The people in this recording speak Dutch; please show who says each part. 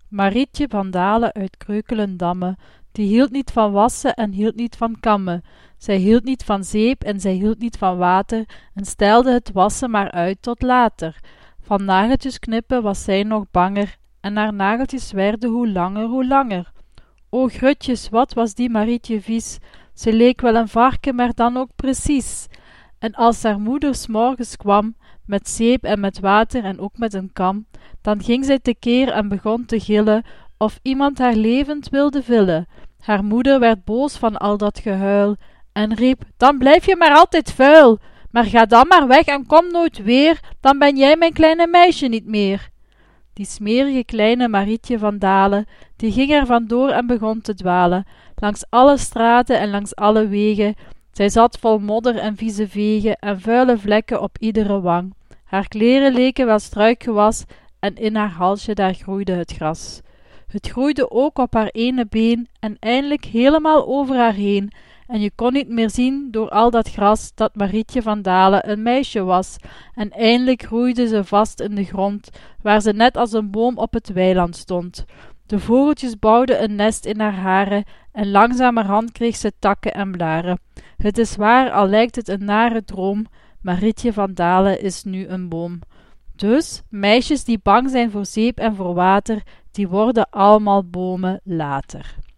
Speaker 1: Marietje van Dalen uit Kreukelendamme, die hield niet van wassen en hield niet van kammen. Zij hield niet van zeep en zij hield niet van water en stelde het wassen maar uit tot later. Van nageltjes knippen was zij nog banger en haar nageltjes werden hoe langer hoe langer. O grutjes, wat was die Marietje vies, ze leek wel een varken, maar dan ook precies. En als haar moeder 's morgens kwam, met zeep en met water en ook met een kam, dan ging zij tekeer en begon te gillen, of iemand haar levend wilde villen. Haar moeder werd boos van al dat gehuil, en riep, dan blijf je maar altijd vuil, maar ga dan maar weg en kom nooit weer, dan ben jij mijn kleine meisje niet meer. Die smerige kleine Marietje van Dalen, die ging er vandoor en begon te dwalen, langs alle straten en langs alle wegen. Zij zat vol modder en vieze vegen en vuile vlekken op iedere wang. Haar kleren leken wel struikgewas en in haar halsje daar groeide het gras. Het groeide ook op haar ene been en eindelijk helemaal over haar heen, en je kon niet meer zien door al dat gras dat Marietje van Dalen een meisje was, en eindelijk groeide ze vast in de grond, waar ze net als een boom op het weiland stond. De vogeltjes bouwden een nest in haar haren, en langzamerhand kreeg ze takken en blaren. Het is waar, al lijkt het een nare droom, Marietje van Dalen is nu een boom. Dus, meisjes die bang zijn voor zeep en voor water, die worden allemaal bomen later.